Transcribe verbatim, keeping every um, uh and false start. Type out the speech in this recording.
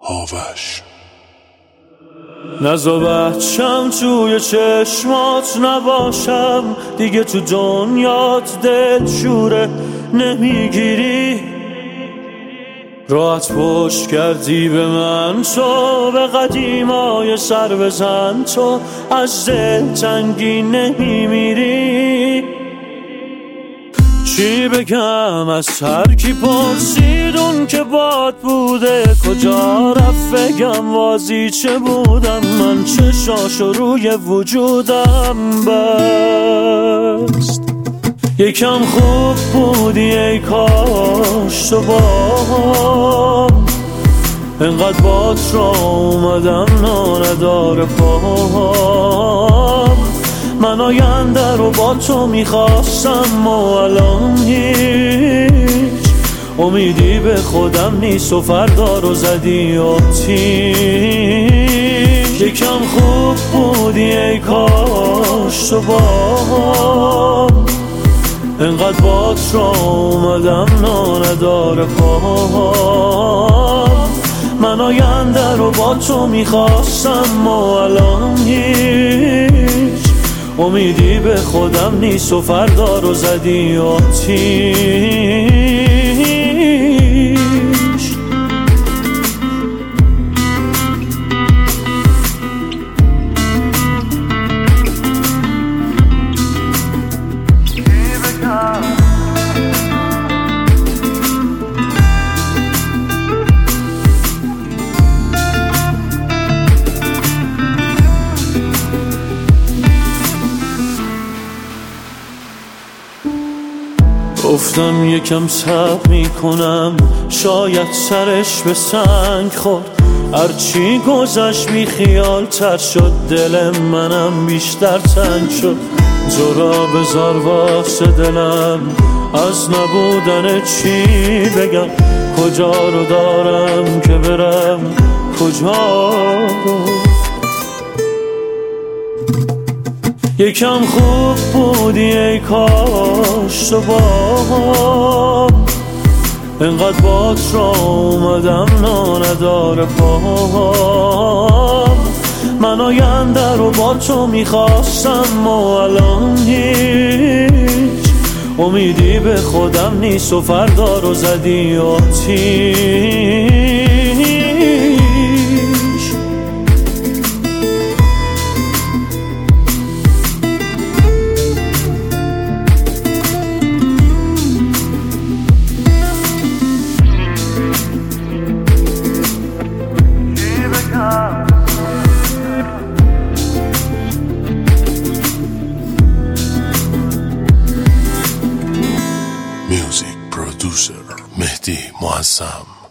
آوش نزا بچم توی چشمات نباشم دیگه، تو دنیات دل شوره نمیگیری، راحت پشت کردی به من، تو به قدیمای سر بزن، تو از دل تنگی نمیمیری. چی بگم از هر کی پرسید اون که باد بوده کجا رفت، بگم وازی چه بودم من، چشاشو روی وجودم بست. یکم خوب بودی ای کاش تو با انقدر بات را اومدم نداره پام، من آینده رو با تو میخواستم و الان هیچ امیدی به خودم نیست و فردا رو زدی آتیش. یکم خوب بودی ای کاش تو با انقدر بات را اومدم نداره پام، من آینده رو با تو میخواستم و الان هیچ امیدی به خودم نیست و فردا رو زدی آتیش. گفتم یکم صبر میکنم شاید سرش به سنگ خورد، هرچی گذشت بی خیال تر شد، دل منم بیشتر تنگ شد. زورا بذار واسه دلم از نبودن چی بگم، کجا رو دارم که برم کجا رو. یکم خوب بودی ای کاش تو با انقدر بات را اومدم نداره پام، من آینده رو با تو میخواستم و الان هیچ امیدی به خودم نیست و فردا رو زدی آتیش. میوزیک پرودوسر مهدی معظم.